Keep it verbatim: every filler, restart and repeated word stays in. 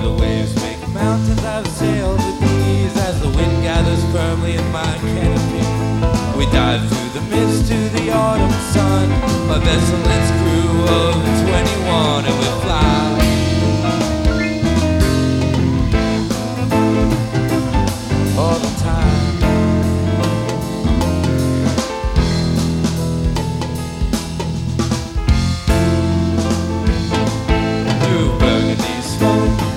the waves make mountains. I've sailed with ease as the wind gathers firmly in my canopy. We dive through the mist to the autumn sun, a vessel and its crew of twenty-one, and we fly